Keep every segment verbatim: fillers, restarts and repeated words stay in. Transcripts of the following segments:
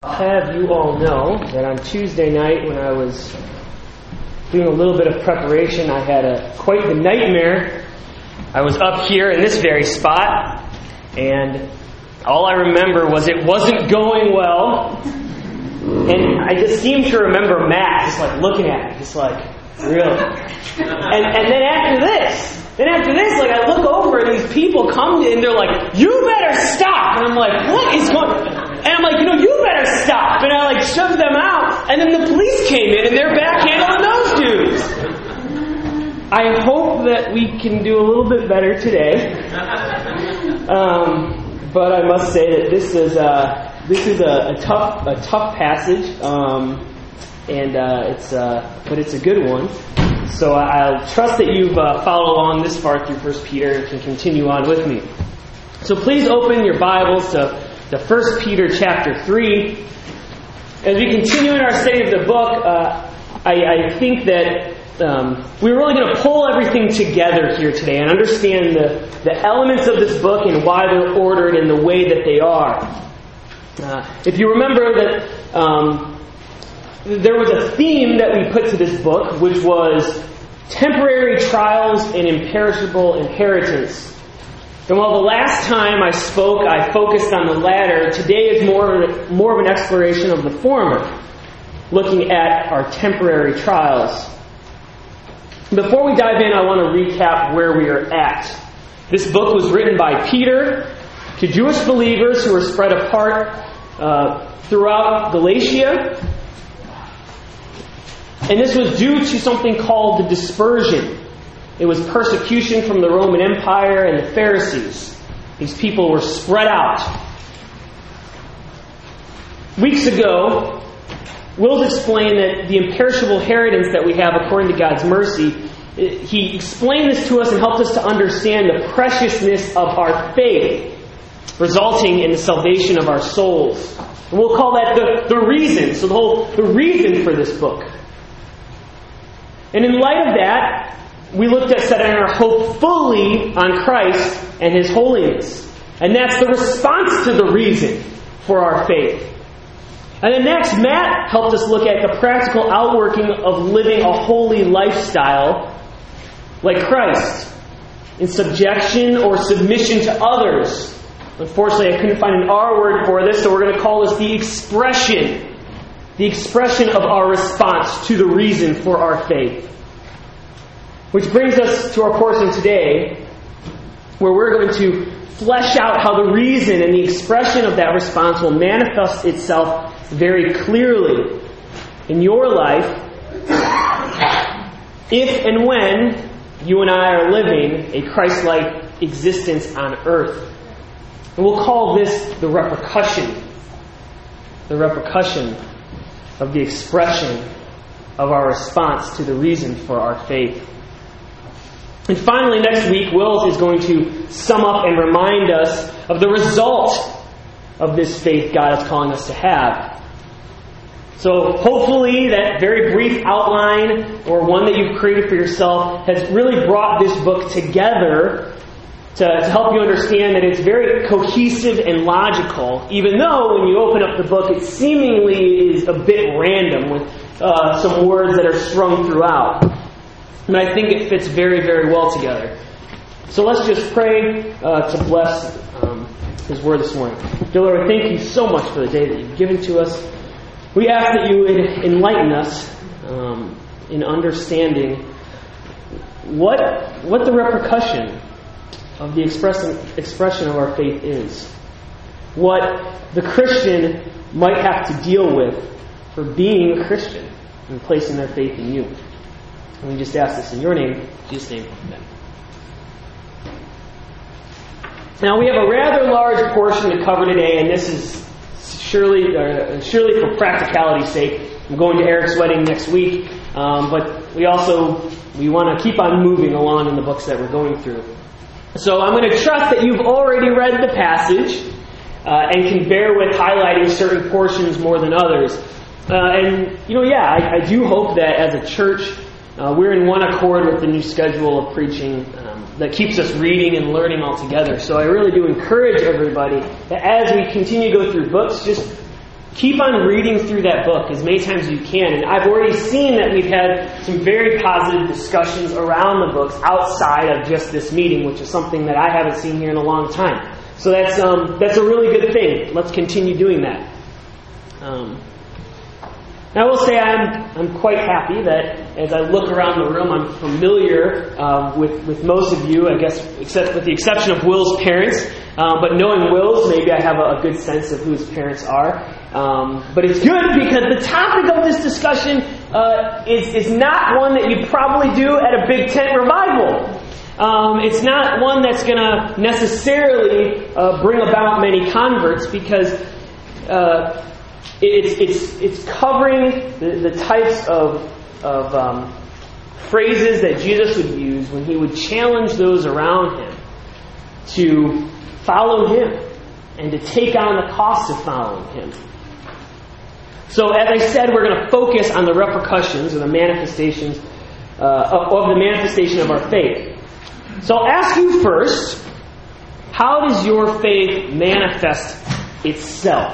I'll have you all know that on Tuesday night when I was doing a little bit of preparation, I had a quite the nightmare. I was up here in this very spot, and all I remember was it wasn't going well. And I just seem to remember Matt just like looking at me, just like, really? And, and then after this, then after this, like I look over and these people come in and they're like, "You better stop!" And I'm like, "What is going on?" And I'm like, you know, "You better stop!" And I like shoved them out, and then the police came in and they're backhandling those dudes. I hope that we can do a little bit better today. Um, but I must say that this is uh, this is a, a tough a tough passage, um, and uh, it's uh, but it's a good one. So I'll trust that you've uh, followed along this far through First Peter and can continue on with me. So please open your Bibles to, to First Peter chapter three. As we continue in our study of the book, uh, I, I think that um, we're really going to pull everything together here today and understand the, the elements of this book and why they're ordered in the way that they are. Uh, if you remember that um, there was a theme that we put to this book, which was temporary trials and imperishable inheritance. And while the last time I spoke, I focused on the latter, today is more, more of an exploration of the former, looking at our temporary trials. Before we dive in, I want to recap where we are at. This book was written by Peter to Jewish believers who were spread apart uh, throughout Galatia. And this was due to something called the dispersion. It was persecution from the Roman Empire and the Pharisees. These people were spread out. Weeks ago, Will's explained that the imperishable inheritance that we have according to God's mercy, he explained this to us and helped us to understand the preciousness of our faith, resulting in the salvation of our souls. And we'll call that the, the reason, so the whole the reason for this book. And in light of that, we looked at setting our hope fully on Christ and His holiness. And that's the response to the reason for our faith. And then next, Matt helped us look at the practical outworking of living a holy lifestyle like Christ, in subjection or submission to others. Unfortunately, I couldn't find an R word for this, so we're going to call this the expression. The expression of our response to the reason for our faith. Which brings us to our portion today, where we're going to flesh out how the reason and the expression of that response will manifest itself very clearly in your life if and when you and I are living a Christ-like existence on earth. And we'll call this the repercussion. The repercussion of the expression of our response to the reason for our faith. And finally, next week, Wills is going to sum up and remind us of the result of this faith God is calling us to have. So hopefully that very brief outline, or one that you've created for yourself, has really brought this book together to, to help you understand that it's very cohesive and logical, even though when you open up the book it seemingly is a bit random with uh, some words that are strung throughout. And I think it fits very, very well together. So let's just pray uh, to bless um, His Word this morning. Dear Lord, thank you so much for the day that you've given to us. We ask that you would enlighten us um, in understanding what what the repercussion of the express, expression of our faith is. What the Christian might have to deal with for being a Christian and placing their faith in you. And we just ask this in your name, in Jesus' name, amen. Now we have a rather large portion to cover today, and this is surely, uh, surely for practicality's sake. I'm going to Eric's wedding next week, um, but we also we want to keep on moving along in the books that we're going through. So I'm going to trust that you've already read the passage uh, and can bear with highlighting certain portions more than others. Uh, and, you know, yeah, I, I do hope that as a church, uh, we're in one accord with the new schedule of preaching um, that keeps us reading and learning all together. So I really do encourage everybody that as we continue to go through books, just keep on reading through that book as many times as you can. And I've already seen that we've had some very positive discussions around the books outside of just this meeting, which is something that I haven't seen here in a long time. So that's um, that's a really good thing. Let's continue doing that. Um, I will say I'm I'm quite happy that as I look around the room, I'm familiar uh, with with most of you, I guess, except with the exception of Will's parents. Um, but knowing Will's, maybe I have a, a good sense of who his parents are. Um, but it's good because the topic of this discussion uh, is is not one that you'd probably do at a big tent revival. Um, it's not one that's going to necessarily uh, bring about many converts because. Uh, It's it's it's covering the, the types of of um, phrases that Jesus would use when he would challenge those around him to follow him and to take on the cost of following him. So, as I said, we're going to focus on the repercussions or the manifestations uh, of, of the manifestation of our faith. So, I'll ask you first: how does your faith manifest itself?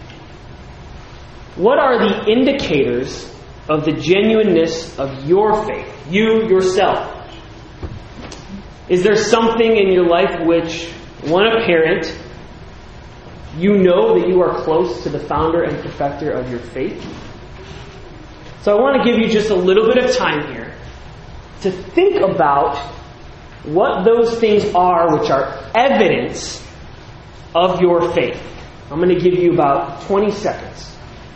What are the indicators of the genuineness of your faith? You, yourself. Is there something in your life which, one apparent, you know that you are close to the founder and perfecter of your faith? So I want to give you just a little bit of time here to think about what those things are which are evidence of your faith. I'm going to give you about twenty seconds.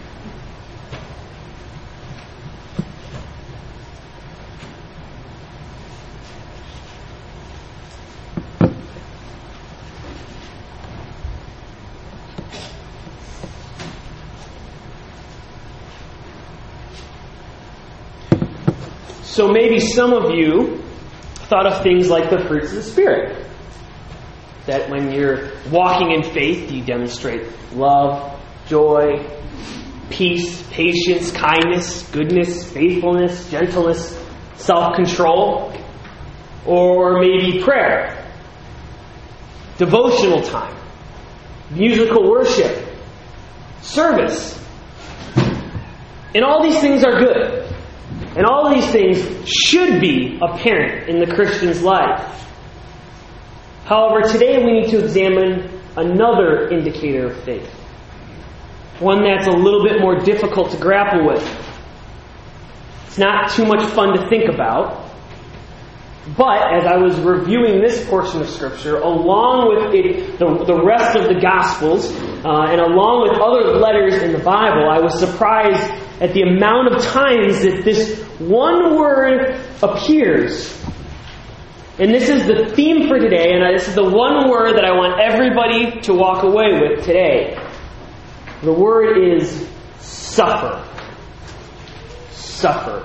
So maybe some of you thought of things like the fruits of the Spirit. That when you're walking in faith, you demonstrate love, joy, peace, patience, kindness, goodness, faithfulness, gentleness, self-control. Or maybe prayer, devotional time, musical worship, service. And all these things are good. And all these things should be apparent in the Christian's life. However, today we need to examine another indicator of faith. One that's a little bit more difficult to grapple with. It's not too much fun to think about. But as I was reviewing this portion of Scripture, along with it, the, the rest of the Gospels, uh, and along with other letters in the Bible, I was surprised at the amount of times that this one word appears. And this is the theme for today, and this is the one word that I want everybody to walk away with today. The word is suffer. Suffer.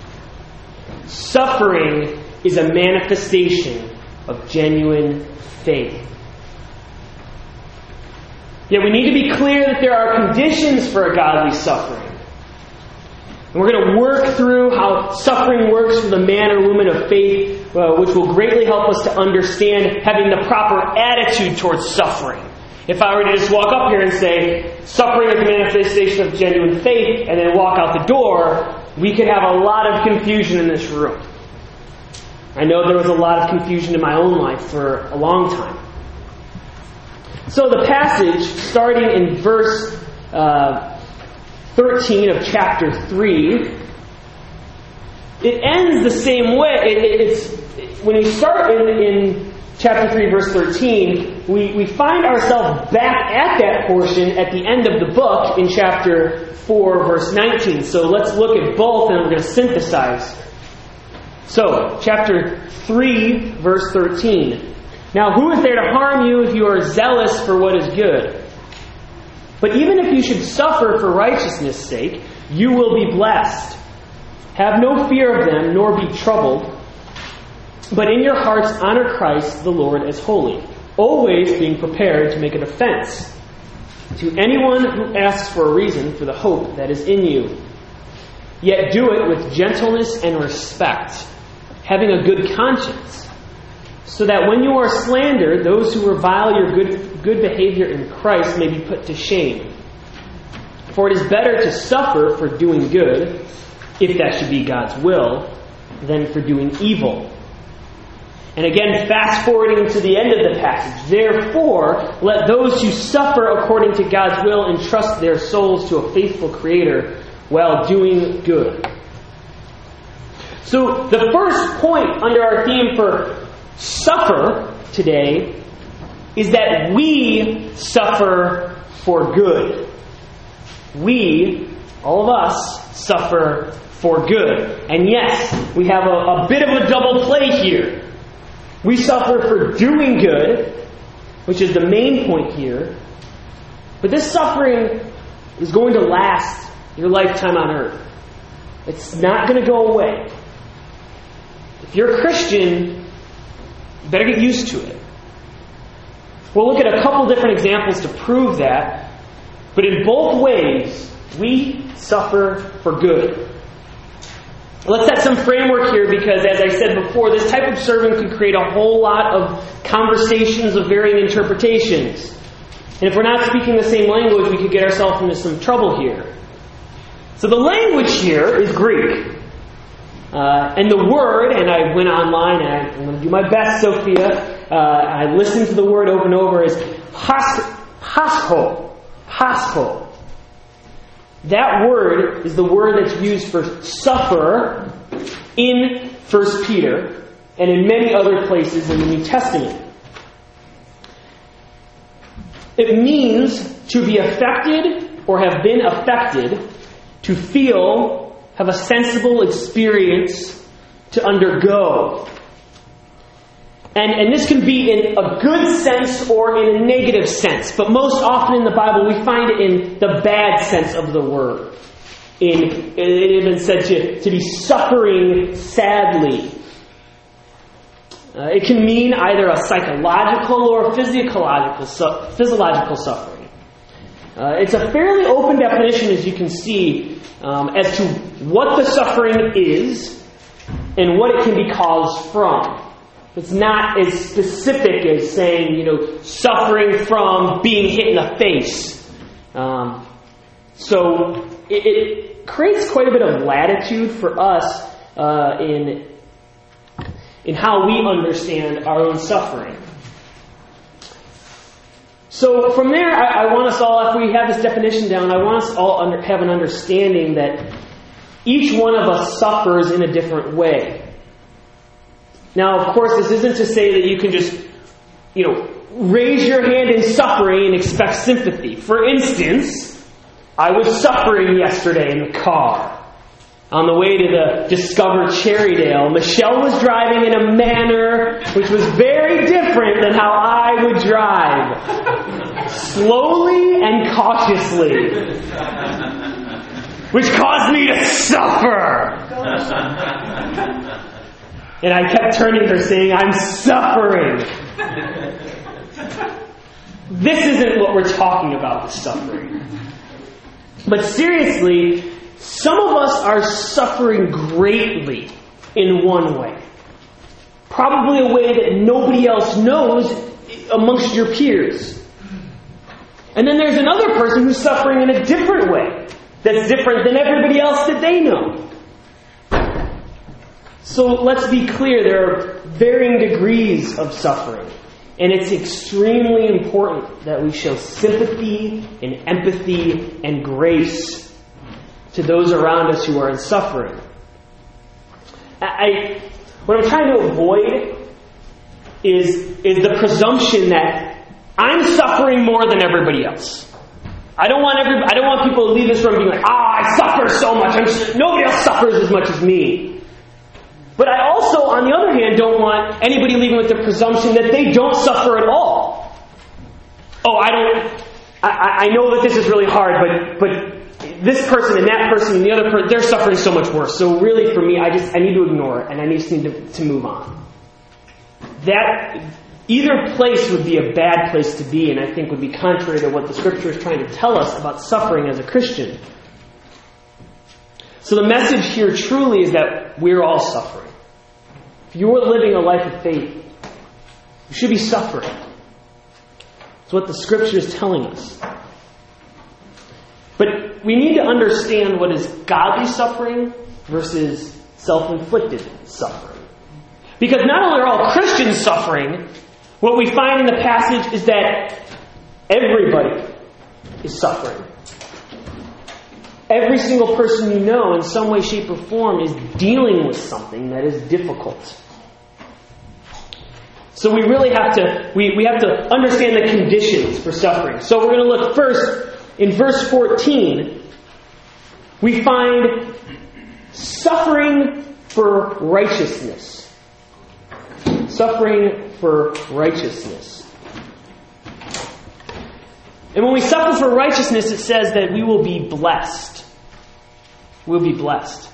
Suffering is a manifestation of genuine faith. Yet we need to be clear that there are conditions for a godly suffering. And we're going to work through how suffering works for the man or woman of faith, uh, which will greatly help us to understand having the proper attitude towards suffering. If I were to just walk up here and say, suffering is the manifestation of genuine faith, and then walk out the door, we could have a lot of confusion in this room. I know there was a lot of confusion in my own life for a long time. So the passage, starting in verse uh, thirteen of chapter three, it ends the same way. It, it, it's when you start in, in chapter three, verse thirteen, we, we find ourselves back at that portion at the end of the book in chapter four, verse nineteen. So let's look at both and we're going to synthesize. So, chapter three, verse thirteen. Now, who is there to harm you if you are zealous for what is good? But even if you should suffer for righteousness' sake, you will be blessed. Have no fear of them, nor be troubled. But in your hearts honor Christ the Lord as holy, always being prepared to make a defense to anyone who asks for a reason for the hope that is in you. Yet do it with gentleness and respect, having a good conscience, so that when you are slandered, those who revile your good, good behavior in Christ may be put to shame. For it is better to suffer for doing good, if that should be God's will, than for doing evil. And again, fast forwarding to the end of the passage, therefore, let those who suffer according to God's will entrust their souls to a faithful Creator while doing good. So the first point under our theme for suffer today is that we suffer for good. We, all of us, suffer for good. And yes, we have a, a bit of a double play here. We suffer for doing good, which is the main point here. But this suffering is going to last your lifetime on earth. It's not going to go away. If you're a Christian, you better get used to it. We'll look at a couple different examples to prove that. But in both ways, we suffer for good. Let's set some framework here because, as I said before, this type of sermon could create a whole lot of conversations of varying interpretations. And if we're not speaking the same language, we could get ourselves into some trouble here. So the language here is Greek. Uh, and the word, and I went online, and I, I'm going to do my best, Sophia. Uh, I listened to the word over and over, is pas, pascho. Pascho. That word is the word that's used for suffer in First Peter and in many other places in the New Testament. It means to be affected or have been affected, to feel, have a sensible experience, to undergo. And, and this can be in a good sense or in a negative sense. But most often in the Bible, we find it in the bad sense of the word. In, it even said to, to be suffering sadly. Uh, it can mean either a psychological or physiological, su- physiological suffering. Uh, it's a fairly open definition, as you can see, um, as to what the suffering is and what it can be caused from. It's not as specific as saying, you know, suffering from being hit in the face. Um, so it, it creates quite a bit of latitude for us uh, in in how we understand our own suffering. So from there, I, I want us all, after we have this definition down, I want us all under, have an understanding that each one of us suffers in a different way. Now, of course, this isn't to say that you can just, you know, raise your hand in suffering and expect sympathy. For instance, I was suffering yesterday in the car. On the way to the Discover Cherrydale, Michelle was driving in a manner which was very different than how I would drive. Slowly and cautiously. Which caused me to suffer. And I kept turning to her saying, I'm suffering. This isn't what we're talking about with suffering. But seriously, some of us are suffering greatly in one way. Probably a way that nobody else knows amongst your peers. And then there's another person who's suffering in a different way. That's different than everybody else that they know. So let's be clear, there are varying degrees of suffering. And it's extremely important that we show sympathy and empathy and grace to those around us who are in suffering. I, what I'm trying to avoid is, is the presumption that I'm suffering more than everybody else. I don't want every, I don't want people to leave this room being like, ah, I suffer so much. I'm, nobody else suffers as much as me. But I also, on the other hand, don't want anybody leaving with the presumption that they don't suffer at all. Oh, I don't, I, I know that this is really hard, but, but this person and that person and the other person, they're suffering so much worse. So really for me, I just, I need to ignore it and I just need to, to move on. That, either place would be a bad place to be, and I think would be contrary to what the Scripture is trying to tell us about suffering as a Christian. So the message here truly is that we're all suffering. If you're living a life of faith, you should be suffering. It's what the Scripture is telling us. But we need to understand what is godly suffering versus self-inflicted suffering. Because not only are all Christians suffering, what we find in the passage is that everybody is suffering. Every single person you know in some way, shape, or form is dealing with something that is difficult. So we really have to we, we have to understand the conditions for suffering. So we're going to look first in verse fourteen. We find suffering for righteousness. Suffering for righteousness. And when we suffer for righteousness, it says that we will be blessed. We'll be blessed.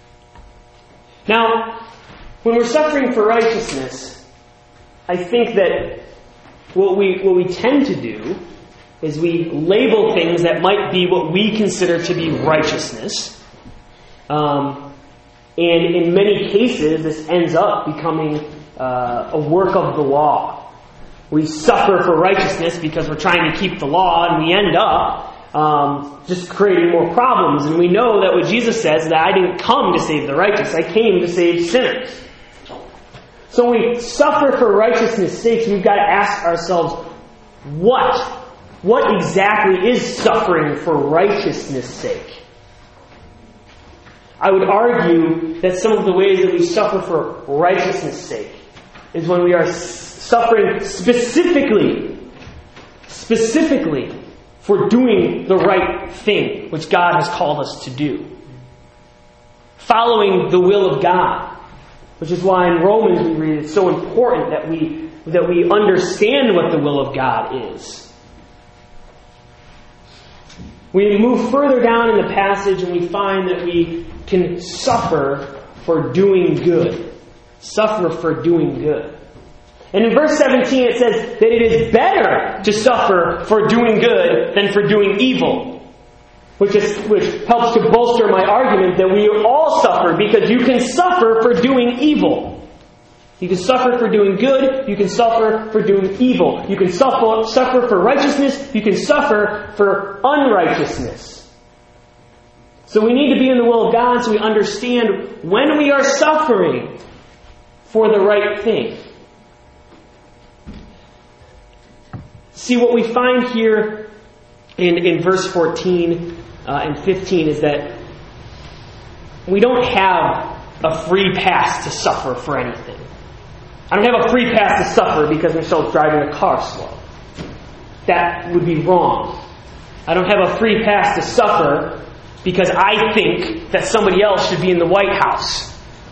Now, when we're suffering for righteousness, I think that what we what we tend to do is we label things that might be what we consider to be righteousness. Um, and in many cases, this ends up becoming uh, a work of the law. We suffer for righteousness because we're trying to keep the law, and we end up um, just creating more problems. And we know that what Jesus says is that I didn't come to save the righteous, I came to save sinners. So when we suffer for righteousness' sake, we've got to ask ourselves, what? What exactly is suffering for righteousness' sake? I would argue that some of the ways that we suffer for righteousness' sake is when we are suffering specifically, specifically for doing the right thing, which God has called us to do. Following the will of God. Which is why in Romans we read it's so important that we that we understand what the will of God is. We move further down in the passage and we find that we can suffer for doing good. Suffer for doing good. And in verse seventeen it says that it is better to suffer for doing good than for doing evil. Which is which helps to bolster my argument that we all suffer because you can suffer for doing evil. You can suffer for doing good. You can suffer for doing evil. You can suffer, suffer for righteousness. You can suffer for unrighteousness. So we need to be in the will of God so we understand when we are suffering for the right thing. See, what we find here in, in verse fourteen uh, and fifteen is that we don't have a free pass to suffer for anything. I don't have a free pass to suffer because Michelle's driving a car slow. That would be wrong. I don't have a free pass to suffer because I think that somebody else should be in the White House.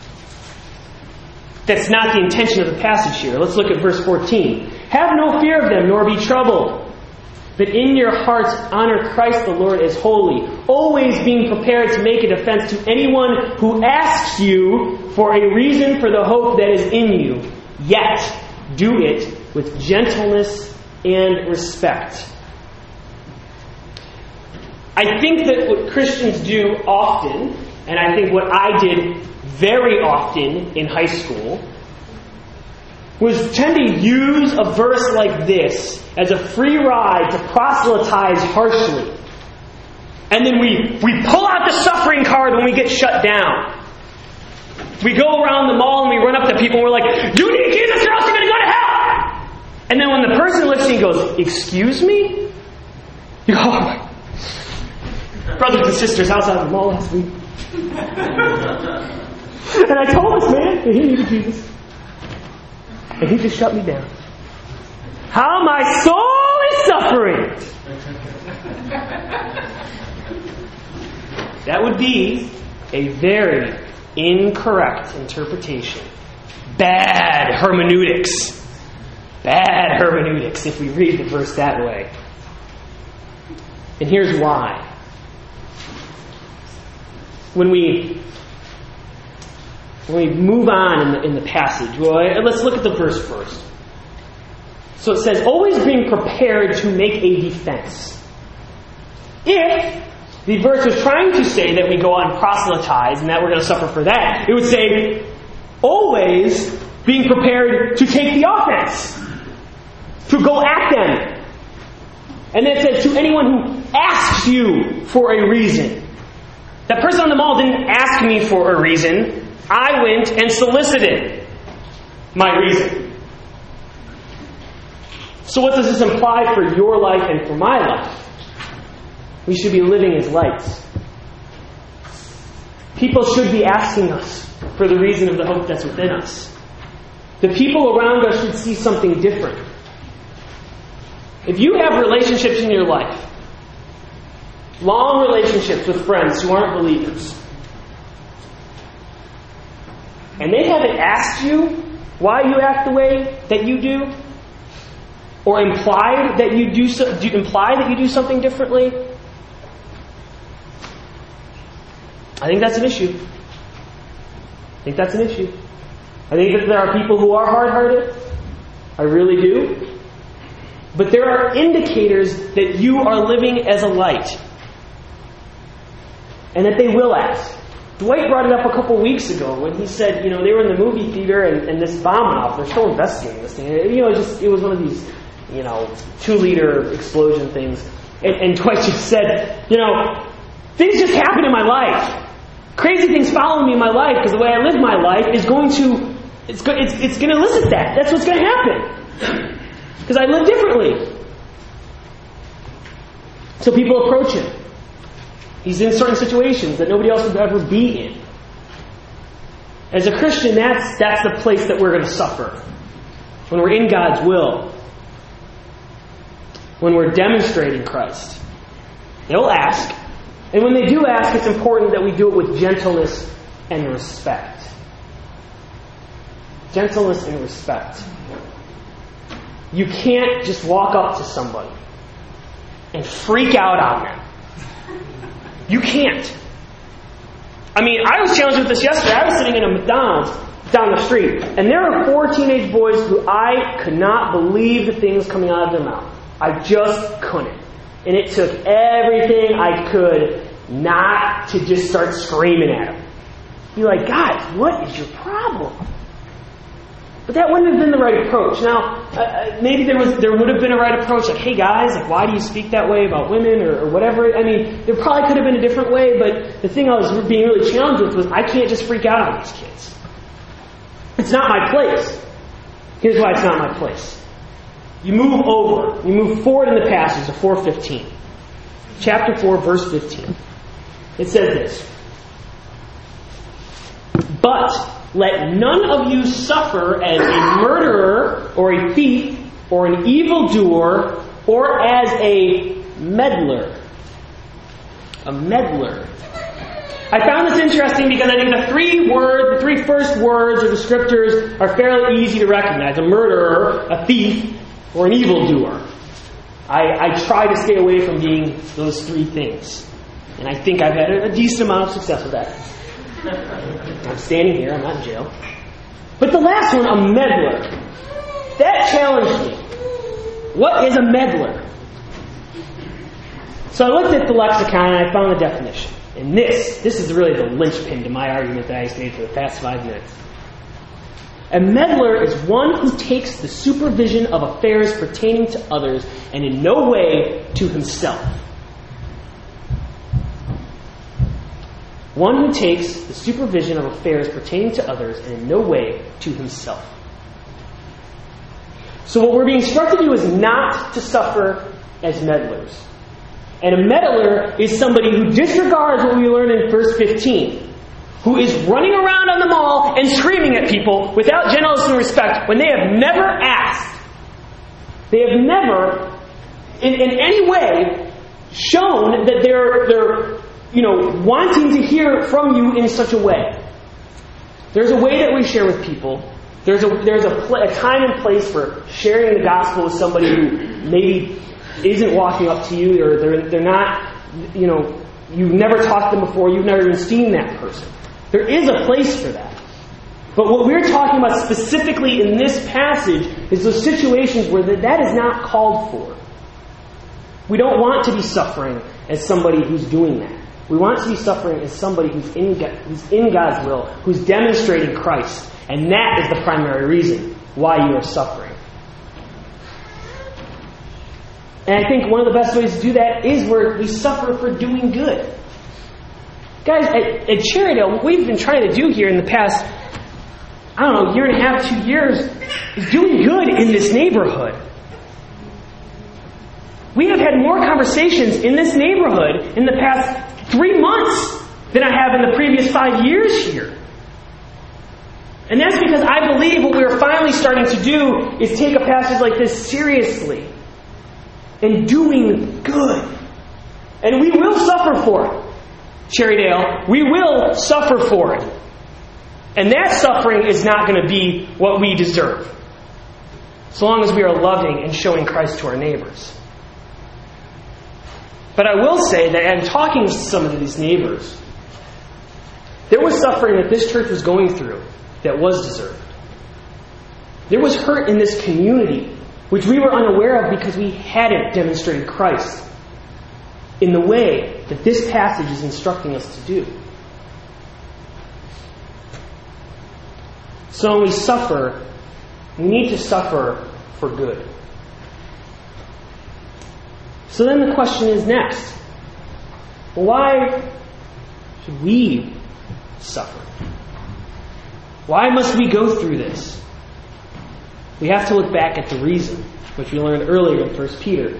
That's not the intention of the passage here. Let's look at verse fourteen. Have no fear of them, nor be troubled. But in your hearts honor Christ the Lord as holy, always being prepared to make a defense to anyone who asks you for a reason for the hope that is in you. Yet do it with gentleness and respect. I think that what Christians do often, and I think what I did very often in high school, was tend to use a verse like this as a free ride to proselytize harshly. And then we, we pull out the suffering card when we get shut down. We go around the mall and we run up to people and we're like, you need Jesus or else you're going to go to hell! And then when the person listening goes, excuse me? You go, oh my. Brothers and sisters, I was out at the mall last week. And I told this man that he needed Jesus. And he just shut me down. How my soul is suffering! That would be a very incorrect interpretation. Bad hermeneutics. Bad hermeneutics if we read the verse that way. And here's why. When we when we move on in the, in the passage, well, let's look at the verse first. So it says, always being prepared to make a defense. If the verse was trying to say that we go out and proselytize and that we're going to suffer for that, it would say, always being prepared to take the offense, to go at them. And then it says, to anyone who asks you for a reason. That person on the mall didn't ask me for a reason. I went and solicited my reason. So what does this imply for your life and for my life? We should be living as lights. People should be asking us for the reason of the hope that's within us. The people around us should see something different. If you have relationships in your life, long relationships with friends who aren't believers, and they haven't asked you why you act the way that you do, or implied that you do, so, do imply that you do something differently, I think that's an issue. I think that's an issue. I think that there are people who are hard-hearted. I really do. But there are indicators that you are living as a light. And that they will ask. Dwight brought it up a couple weeks ago when he said, you know, they were in the movie theater and, and this bomb went off. They're still investigating this thing. You know, it, just, it was one of these, you know, two-liter explosion things. And, and Dwight just said, you know, things just happen in my life. Crazy things follow me in my life because the way I live my life is going to, it's, go, it's, it's going to elicit that. That's what's going to happen. Because I live differently. So people approach him. He's in certain situations that nobody else would ever be in. As a Christian, that's, that's the place that we're going to suffer. When we're in God's will. When we're demonstrating Christ. They'll ask. And when they do ask, it's important that we do it with gentleness and respect. Gentleness and respect. You can't just walk up to somebody and freak out on them. You can't. I mean, I was challenged with this yesterday. I was sitting in a McDonald's down the street, and there were four teenage boys who I could not believe the things coming out of their mouth. I just couldn't. And it took everything I could not to just start screaming at them. Be like, guys, what is your problem? But that wouldn't have been the right approach. Now, uh, maybe there was there would have been a right approach, like, hey guys, like, why do you speak that way about women or, or whatever? I mean, there probably could have been a different way, but the thing I was being really challenged with was I can't just freak out on these kids. It's not my place. Here's why it's not my place. You move over, you move forward in the passage to four fifteen. Chapter four, verse fifteen. It says this. But let none of you suffer as a murderer or a thief or an evildoer or as a meddler. A meddler. I found this interesting because I think the three words, the three first words of the scriptures are fairly easy to recognize. A murderer, a thief, or an evildoer. I, I try to stay away from being those three things. And I think I've had a, a decent amount of success with that. I'm standing here, I'm not in jail. But the last one, a meddler. That challenged me. What is a meddler? So I looked at the lexicon and I found the definition. And this, this is really the linchpin to my argument that I just made for the past five minutes. A meddler is one who takes the supervision of affairs pertaining to others and in no way to himself. One who takes the supervision of affairs pertaining to others and in no way to himself. So what we're being instructed to do is not to suffer as meddlers. And a meddler is somebody who disregards what we learned in verse fifteen. Who is running around on the mall and screaming at people without gentleness and respect when they have never asked. They have never, in, in any way, shown that they're, they're, you know, wanting to hear from you in such a way. There's a way that we share with people. There's a there's a, pl- a time and place for sharing the gospel with somebody who maybe isn't walking up to you, or they're they're not, you know, you've never talked to them before, you've never even seen that person. There is a place for that. But what we're talking about specifically in this passage is those situations where that, that is not called for. We don't want to be suffering as somebody who's doing that. We want to be suffering as somebody who's in, who's in God's will, who's demonstrating Christ. And that is the primary reason why you are suffering. And I think one of the best ways to do that is where we suffer for doing good. Guys, at, at Cherrydale, what we've been trying to do here in the past, I don't know, year and a half, two years, is doing good in this neighborhood. We have had more conversations in this neighborhood in the past three months than I have in the previous five years here. And that's because I believe what we're finally starting to do is take a passage like this seriously and doing good. And we will suffer for it. Cherrydale, we will suffer for it. And that suffering is not going to be what we deserve, so long as we are loving and showing Christ to our neighbors. But I will say that in talking to some of these neighbors, there was suffering that this church was going through that was deserved. There was hurt in this community, which we were unaware of because we hadn't demonstrated Christ in the way that this passage is instructing us to do. So when we suffer, we need to suffer for good. So then the question is next, why should we suffer? Why must we go through this? We have to look back at the reason, which we learned earlier in First Peter.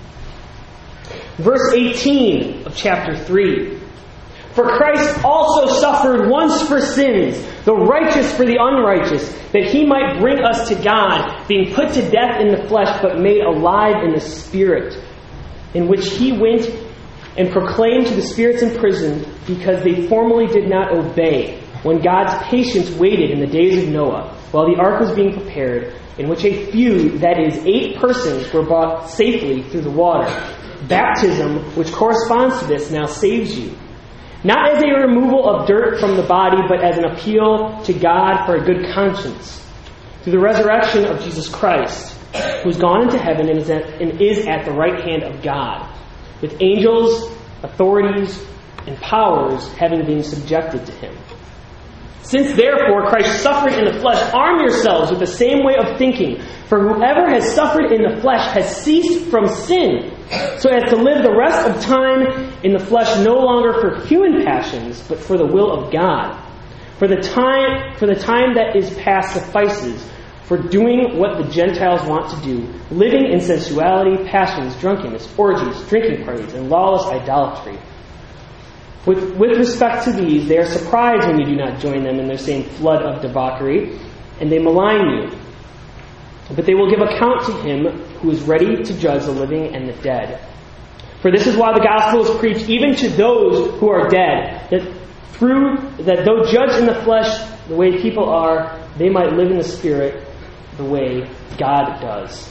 Verse eighteen of chapter three. For Christ also suffered once for sins, the righteous for the unrighteous, that he might bring us to God, being put to death in the flesh, but made alive in the Spirit, in which he went and proclaimed to the spirits in prison, because they formerly did not obey, when God's patience waited in the days of Noah, while the ark was being prepared, in which a few, that is, eight persons, were brought safely through the water. Baptism, which corresponds to this, now saves you. Not as a removal of dirt from the body, but as an appeal to God for a good conscience, through the resurrection of Jesus Christ, who has gone into heaven and is at, and is at the right hand of God, with angels, authorities, and powers having been subjected to him. Since therefore Christ suffered in the flesh, arm yourselves with the same way of thinking. For whoever has suffered in the flesh has ceased from sin, so as to live the rest of time in the flesh no longer for human passions, but for the will of God. For the time, for the time that is past suffices for doing what the Gentiles want to do, living in sensuality, passions, drunkenness, orgies, drinking parties, and lawless idolatry. With, with respect to these, they are surprised when you do not join them in their same flood of debauchery, and they malign you. But they will give account to him who is ready to judge the living and the dead. For this is why the gospel is preached even to those who are dead, that through that though judged in the flesh the way people are, they might live in the Spirit the way God does.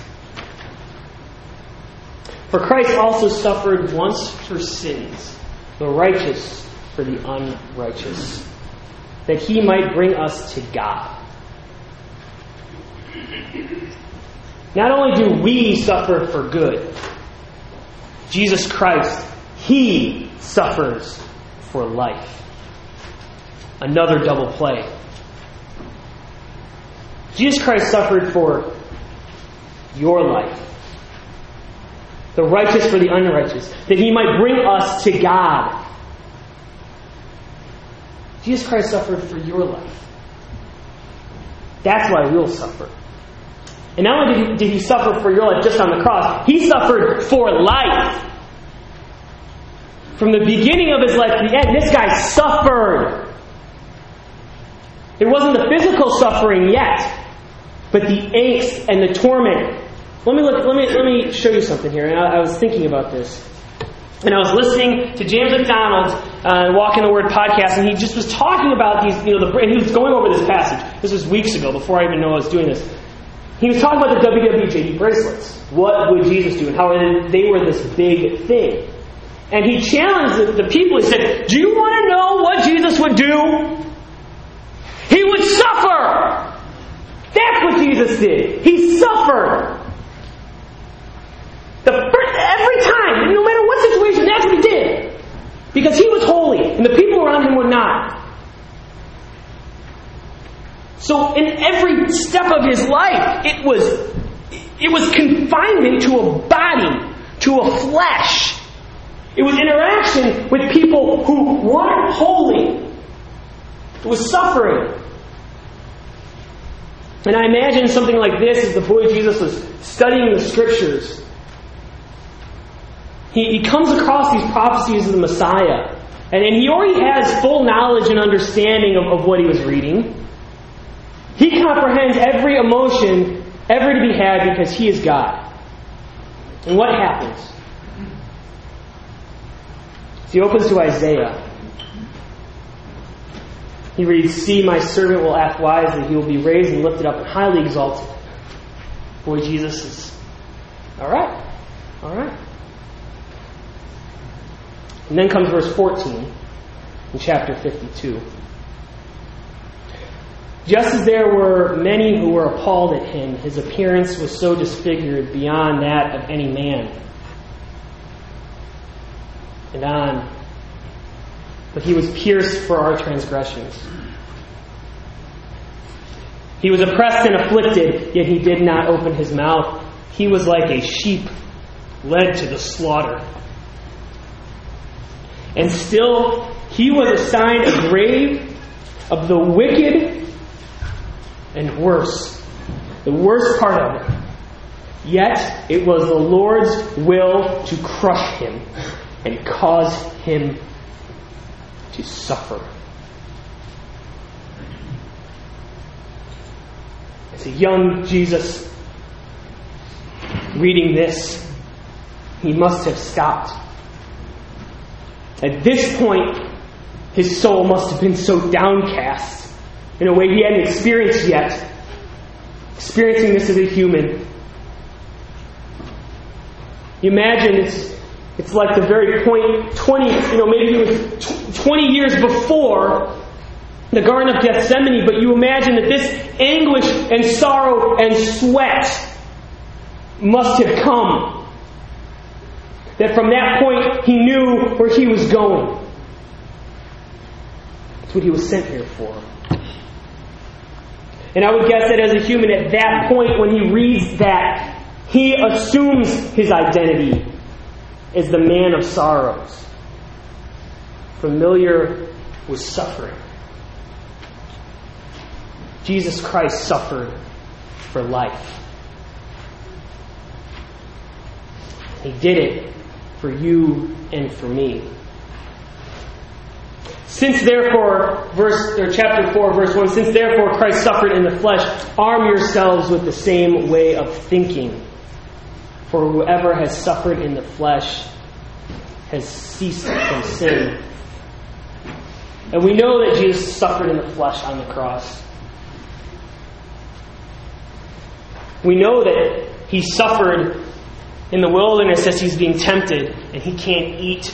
For Christ also suffered once for sins, the righteous for the unrighteous, that he might bring us to God. Not only do we suffer for good, Jesus Christ, he suffers for life. Another double play. Jesus Christ suffered for your life, the righteous for the unrighteous, that he might bring us to God. Jesus Christ suffered for your life. That's why we'll suffer. And not only did he, did he suffer for your life just on the cross, he suffered for life. From the beginning of his life to the end, this guy suffered. It wasn't the physical suffering yet, but the angst and the torment. Let me look. Let me let me show you something here. And I, I was thinking about this, and I was listening to James McDonald's uh, Walk in the Word podcast, and he just was talking about these. You know, the, and he was going over this passage. This was weeks ago, before I even knew I was doing this. He was talking about the W W J D bracelets. What would Jesus do? And how they were this big thing. And he challenged the, the people. He said, "Do you want to know what Jesus would do? He would suffer." That's what Jesus did. He suffered. The first, every time, no matter what situation, that's what he did. Because he was holy, and the people around him were not. So in every step of his life, it was it was confinement to a body to a flesh. It was interaction with people who weren't holy. It was suffering. And I imagine something like this as the boy Jesus was studying the Scriptures. He, he comes across these prophecies of the Messiah. And, and he already has full knowledge and understanding of, of what he was reading. He comprehends every emotion ever to be had because he is God. And what happens? He opens to Isaiah. He reads, "See, my servant will act wisely. He will be raised and lifted up and highly exalted." Boy, Jesus is, all right, all right. And then comes verse fourteen in chapter fifty-two. Just as there were many who were appalled at him, his appearance was so disfigured beyond that of any man. And on. But he was pierced for our transgressions. He was oppressed and afflicted, yet he did not open his mouth. He was like a sheep led to the slaughter. And still, he was assigned a grave of the wicked and worse. The worst part of it. Yet, it was the Lord's will to crush him and cause him to suffer. As a young Jesus reading this, he must have stopped. At this point, his soul must have been so downcast in a way he hadn't experienced yet. Experiencing this as a human. You imagine it's It's like the very point, twenty, you know, maybe it was twenty years before the Garden of Gethsemane, but you imagine that this anguish and sorrow and sweat must have come. That from that point, he knew where he was going. That's what he was sent here for. And I would guess that as a human, at that point, when he reads that, he assumes his identity is the man of sorrows, familiar with suffering. Jesus Christ suffered for life. He did it for you and for me. Since therefore, verse or chapter four, verse one, since therefore Christ suffered in the flesh, arm yourselves with the same way of thinking. For whoever has suffered in the flesh has ceased from sin. And we know that Jesus suffered in the flesh on the cross. We know that he suffered in the wilderness as he's being tempted and he can't eat.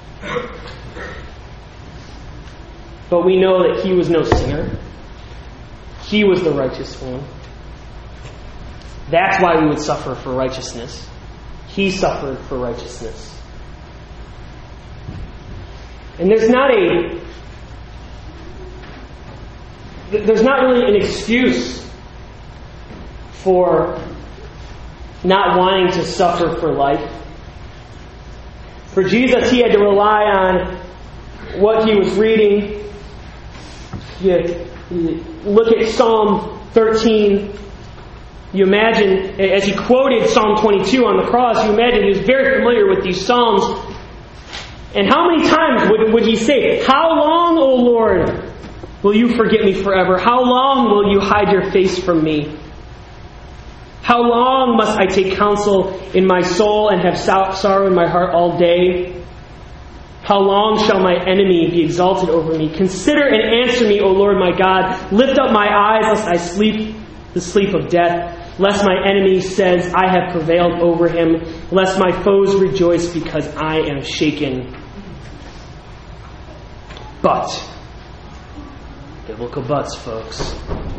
But we know that he was no sinner. He was the righteous one. That's why we would suffer for righteousness. He suffered for righteousness. And there's not a there's not really an excuse for not wanting to suffer for life. For Jesus, he had to rely on what he was reading. You, you look at Psalm thirteen. You imagine, as he quoted Psalm twenty-two on the cross, you imagine he was very familiar with these Psalms. And how many times would, would he say, "How long, O Lord, will you forget me forever? How long will you hide your face from me? How long must I take counsel in my soul and have sorrow in my heart all day? How long shall my enemy be exalted over me? Consider and answer me, O Lord my God. Lift up my eyes lest I sleep the sleep of death, lest my enemy says, I have prevailed over him, lest my foes rejoice because I am shaken. But, biblical buts, folks,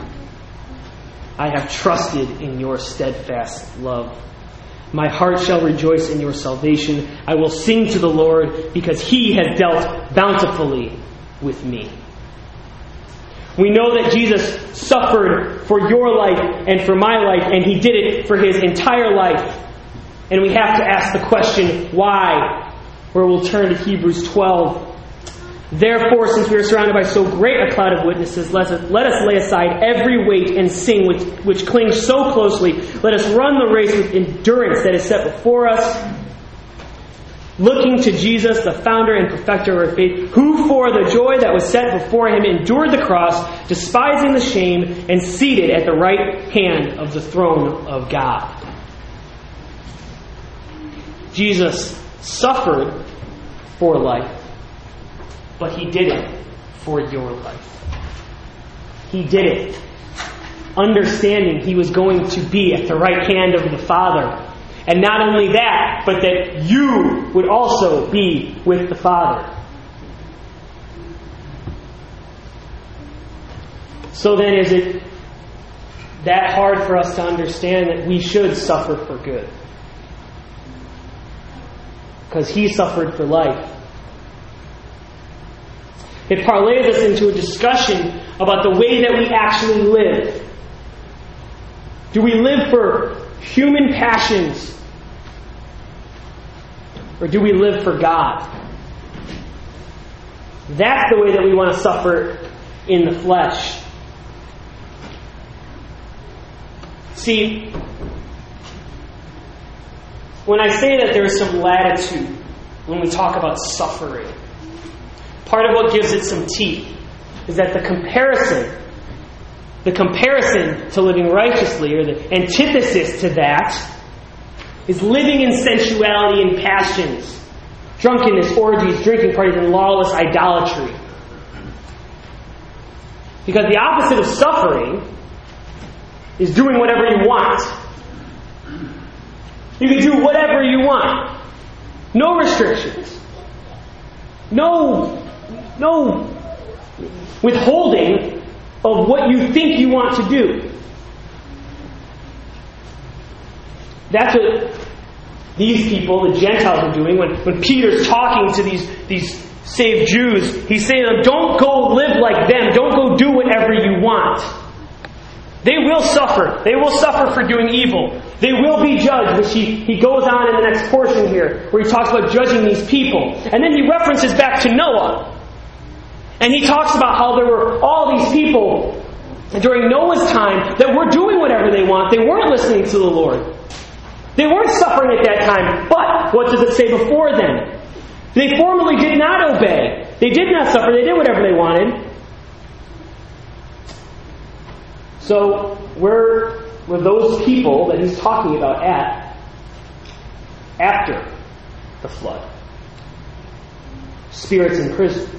I have trusted in your steadfast love. My heart shall rejoice in your salvation. I will sing to the Lord because he has dealt bountifully with me. We know that Jesus suffered for your life and for my life, and he did it for his entire life. And we have to ask the question, why? Where we'll turn to Hebrews twelve. Therefore, since we are surrounded by so great a cloud of witnesses, let us, let us lay aside every weight and sin which, which clings so closely. Let us run the race with endurance that is set before us, looking to Jesus, the founder and perfecter of our faith, who for the joy that was set before him endured the cross, despising the shame, and seated at the right hand of the throne of God. Jesus suffered for life. But he did it for your life. He did it, understanding he was going to be at the right hand of the Father. And not only that, but that you would also be with the Father. So then, is it that hard for us to understand that we should suffer for good? Because he suffered for life. It parlays us into a discussion about the way that we actually live. Do we live for human passions? Or do we live for God? That's the way that we want to suffer in the flesh. See, when I say that there is some latitude when we talk about suffering, part of what gives it some teeth is that the comparison, the comparison to living righteously, or the antithesis to that, is living in sensuality and passions, drunkenness, orgies, drinking parties, and lawless idolatry. Because the opposite of suffering is doing whatever you want. You can do whatever you want. No restrictions. No No withholding of what you think you want to do. That's what these people, the Gentiles, are doing. When, when Peter's talking to these, these saved Jews, he's saying, don't go live like them. Don't go do whatever you want. They will suffer. They will suffer for doing evil. They will be judged, which he, he goes on in the next portion here, where he talks about judging these people. And then he references back to Noah. And he talks about how there were all these people during Noah's time that were doing whatever they want. They weren't listening to the Lord. They weren't suffering at that time. But what does it say before then? They formerly did not obey. They did not suffer. They did whatever they wanted. So where were those people that he's talking about at after the flood? Spirits in prison.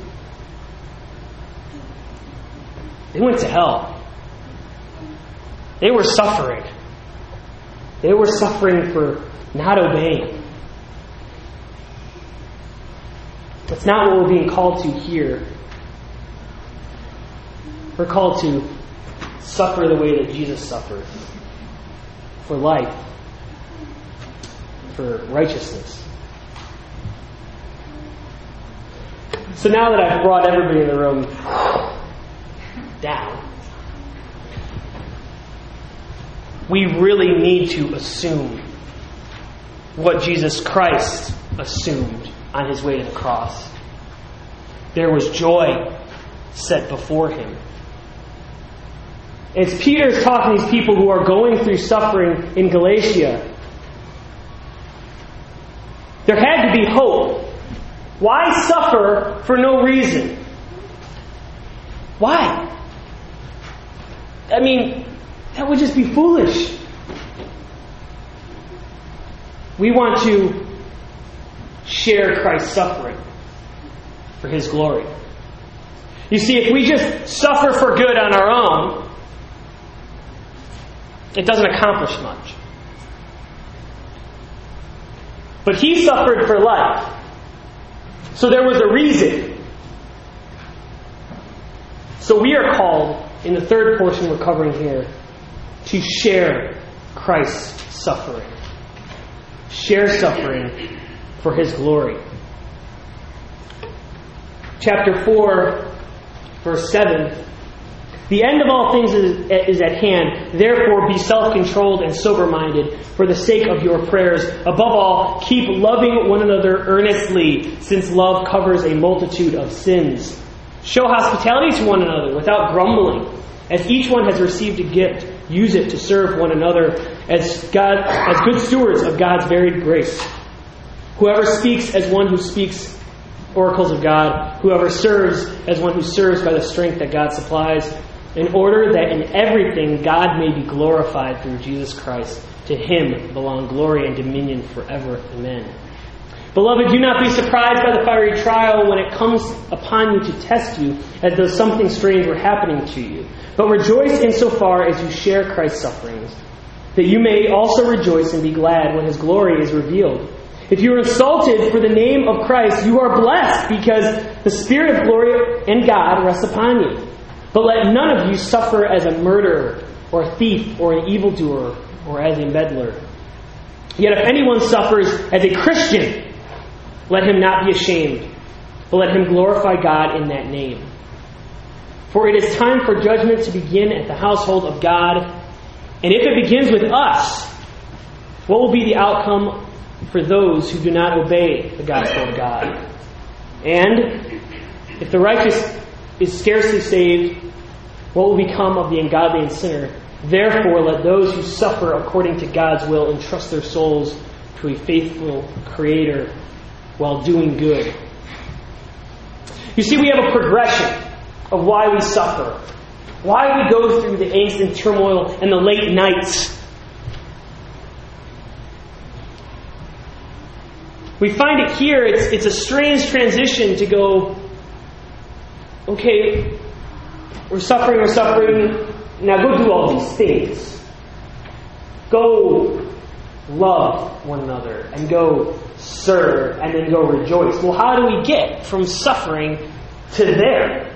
They went to hell. They were suffering. They were suffering for not obeying. That's not what we're being called to here. We're called to suffer the way that Jesus suffered. For life. For righteousness. So now that I've brought everybody in the room down, we really need to assume what Jesus Christ assumed on his way to the cross. There was joy set before him. As Peter's talking to these people who are going through suffering in Galatia, there had to be hope. Why suffer for no reason? Why? I mean, that would just be foolish. We want to share Christ's suffering for his glory. You see, if we just suffer for good on our own, it doesn't accomplish much. But he suffered for life. So there was a reason. So we are called, in the third portion we're covering here, to share Christ's suffering. Share suffering for his glory. Chapter four, verse seven. The end of all things is, is at hand. Therefore be self-controlled and sober-minded. for the sake of your prayers. Above all, keep loving one another earnestly, since love covers a multitude of sins. Show hospitality to one another without grumbling. As each one has received a gift, use it to serve one another as God, as good stewards of God's varied grace. Whoever speaks as one who speaks oracles of God, whoever serves as one who serves by the strength that God supplies, in order that in everything God may be glorified through Jesus Christ. To Him belong glory and dominion forever. Amen. Beloved, do not be surprised by the fiery trial when it comes upon you to test you, as though something strange were happening to you. But rejoice insofar as you share Christ's sufferings, that you may also rejoice and be glad when His glory is revealed. If you are insulted for the name of Christ, you are blessed, because the Spirit of glory and God rests upon you. But let none of you suffer as a murderer, or a thief, or an evildoer, or as a meddler. Yet if anyone suffers as a Christian, let him not be ashamed, but let him glorify God in that name. For it is time for judgment to begin at the household of God. And if it begins with us, what will be the outcome for those who do not obey the gospel of God? And if the righteous is scarcely saved, what will become of the ungodly and sinner? Therefore, let those who suffer according to God's will entrust their souls to a faithful Creator while doing good. You see, we have a progression of why we suffer, why we go through the angst and turmoil and the late nights. We find it here, it's, it's a strange transition to go, okay, we're suffering, we're suffering, now go do all these things. Go love one another, and go serve, and then go rejoice. Well, how do we get from suffering to there?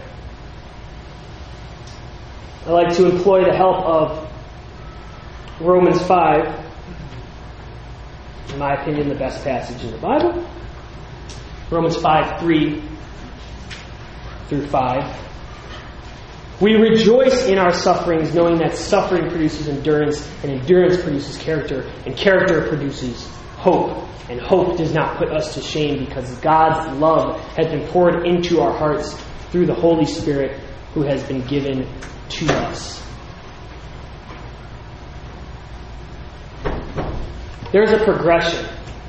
I like to employ the help of Romans five. In my opinion, the best passage in the Bible. Romans five, three through five. We rejoice in our sufferings, knowing that suffering produces endurance, and endurance produces character, and character produces hope. And hope does not put us to shame, because God's love has been poured into our hearts through the Holy Spirit who has been given to us. There's a progression.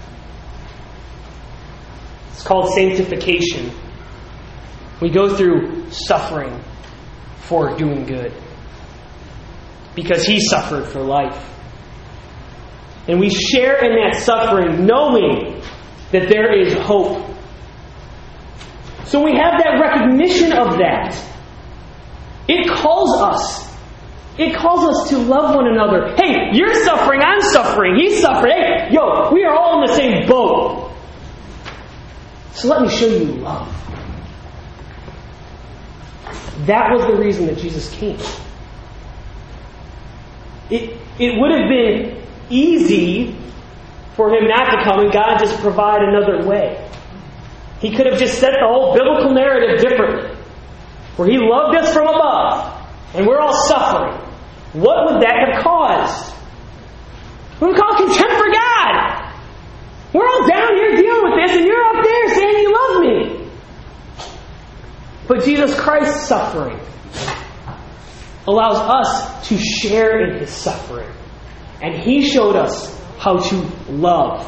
It's called sanctification. We go through suffering for doing good, because He suffered for life. And we share in that suffering, knowing that there is hope. So we have that recognition of that. It calls us. It calls us to love one another. Hey, you're suffering, I'm suffering, he's suffering. Hey, yo, we are all in the same boat. So let me show you love. That was the reason that Jesus came. It, it would have been easy for Him not to come and God just provide another way. He could have just set the whole biblical narrative differently, where He loved us from above and we're all suffering. What would that have caused? We would call contempt for God. We're all down here dealing with this and you're up there saying you love me. But Jesus Christ's suffering allows us to share in His suffering. And He showed us how to love.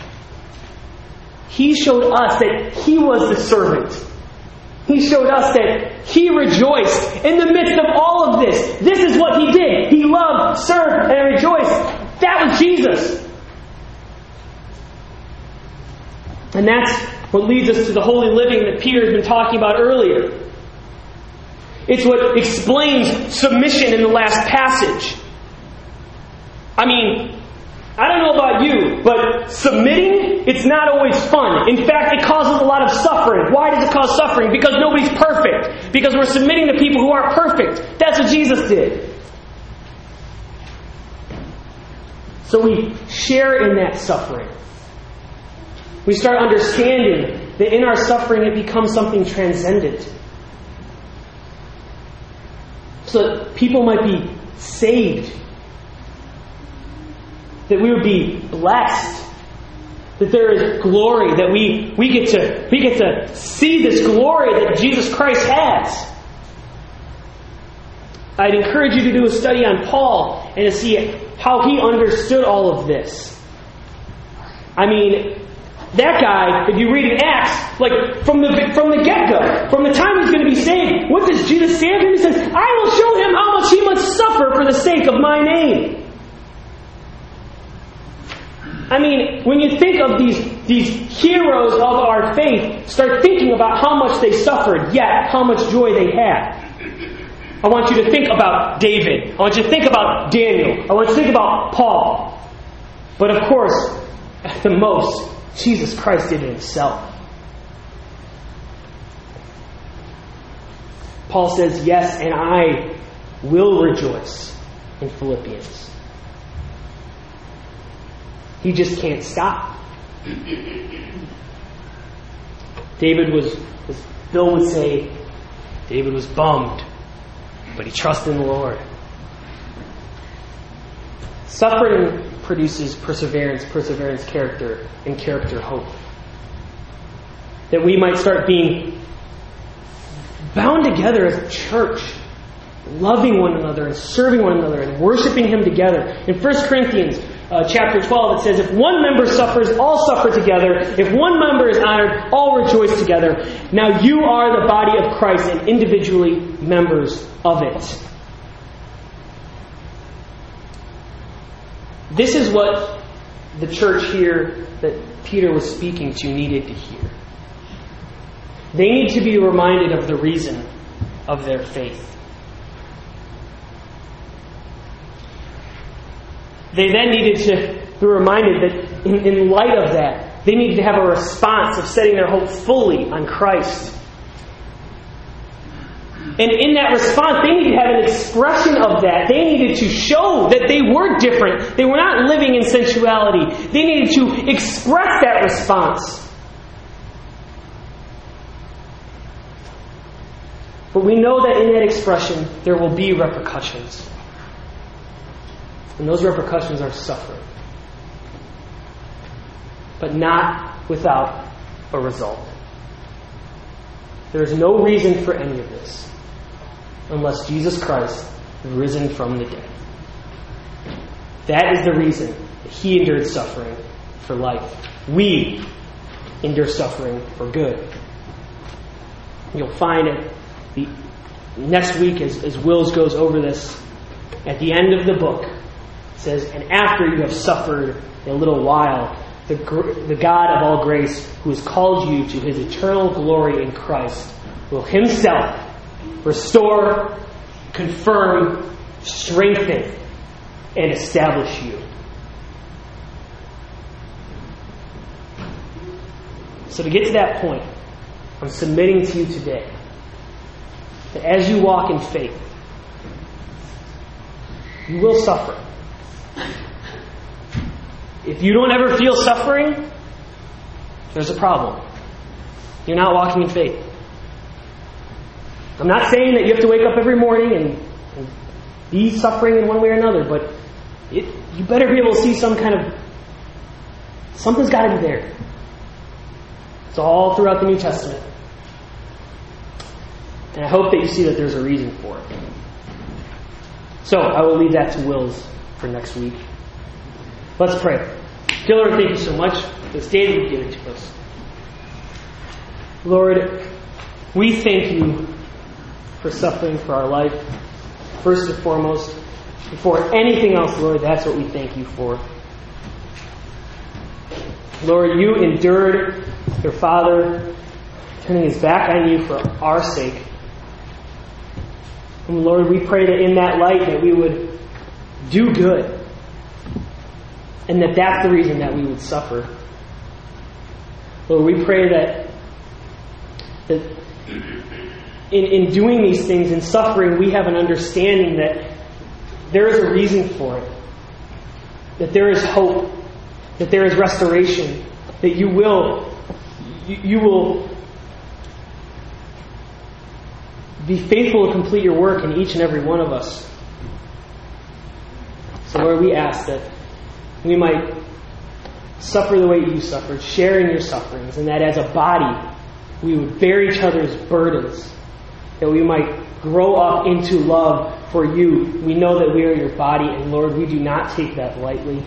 He showed us that He was the servant. He showed us that He rejoiced in the midst of all of this. This is what He did. He loved, served, and rejoiced. That was Jesus. And that's what leads us to the holy living that Peter has been talking about earlier. It's what explains submission in the last passage. I mean, I don't know about you, but submitting, it's not always fun. In fact, it causes a lot of suffering. Why does it cause suffering? Because nobody's perfect. Because we're submitting to people who aren't perfect. That's what Jesus did. So we share in that suffering. We start understanding that in our suffering it becomes something transcendent. So that people might be saved. that we would be blessed, that there is glory, that we, we get to we get to see this glory that Jesus Christ has. I'd encourage you to do a study on Paul and to see how he understood all of this. I mean, that guy, if you read in Acts, like from the from the get-go, from the time he's going to be saved, what does Jesus say to him? He says, I will show him how much he must suffer for the sake of my name. I mean, when you think of these, these heroes of our faith, start thinking about how much they suffered, yet how much joy they had. I want you to think about David. I want you to think about Daniel. I want you to think about Paul. But of course, at the most, Jesus Christ did it himself. Paul says, yes, and I will rejoice in Philippians. He just can't stop. David was, as Bill would say, David was bummed, but he trusted in the Lord. Suffering produces perseverance, perseverance character, and character hope. That we might start being bound together as a church, loving one another and serving one another and worshiping Him together. In First Corinthians uh, chapter twelve, it says, if one member suffers, all suffer together. If one member is honored, all rejoice together. Now you are the body of Christ and individually members of it. This is what the church here that Peter was speaking to needed to hear. They need to be reminded of the reason of their faith. They then needed to be reminded that in, in light of that, they needed to have a response of setting their hope fully on Christ. And in that response, they needed to have an expression of that. They needed to show that they were different. They were not living in sensuality. They needed to express that response. But we know that in that expression, there will be repercussions. And those repercussions are suffering. But not without a result. There is no reason for any of this unless Jesus Christ is risen from the dead. That is the reason that He endured suffering for life. We endure suffering for good. You'll find it the next week as, as Wills goes over this, at the end of the book, it says, and after you have suffered a little while, the, the God of all grace, who has called you to His eternal glory in Christ, will Himself restore, confirm, strengthen, and establish you. So to get to that point, I'm submitting to you today that as you walk in faith, you will suffer. If you don't ever feel suffering, there's a problem. You're not walking in faith. I'm not saying that you have to wake up every morning and, and be suffering in one way or another, but it, you better be able to see some kind of... Something's got to be there. It's all throughout the New Testament. And I hope that you see that there's a reason for it. So, I will leave that to Wills for next week. Let's pray. Dear Lord, thank you so much for this day that you've given to us. Lord, we thank you for suffering for our life. First and foremost, before anything else, Lord, that's what we thank you for. Lord, you endured your Father turning His back on you for our sake. And Lord, we pray that in that light that we would do good. And that that's the reason that we would suffer. Lord, we pray that, that in, in doing these things, in suffering, we have an understanding that there is a reason for it. That there is hope. That there is restoration. That you will, you, you will be faithful to complete your work in each and every one of us. So Lord, we ask that we might suffer the way you suffered, share in your sufferings, and that as a body we would bear each other's burdens, that we might grow up into love for you. We know that we are your body, and Lord, we do not take that lightly.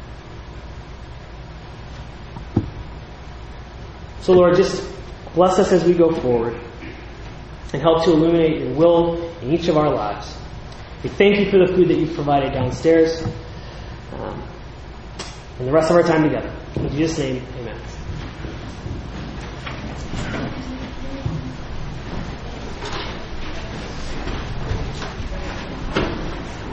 So Lord, just bless us as we go forward and help to illuminate your will in each of our lives. We thank you for the food that you've provided downstairs um, and the rest of our time together. In Jesus' name, amen.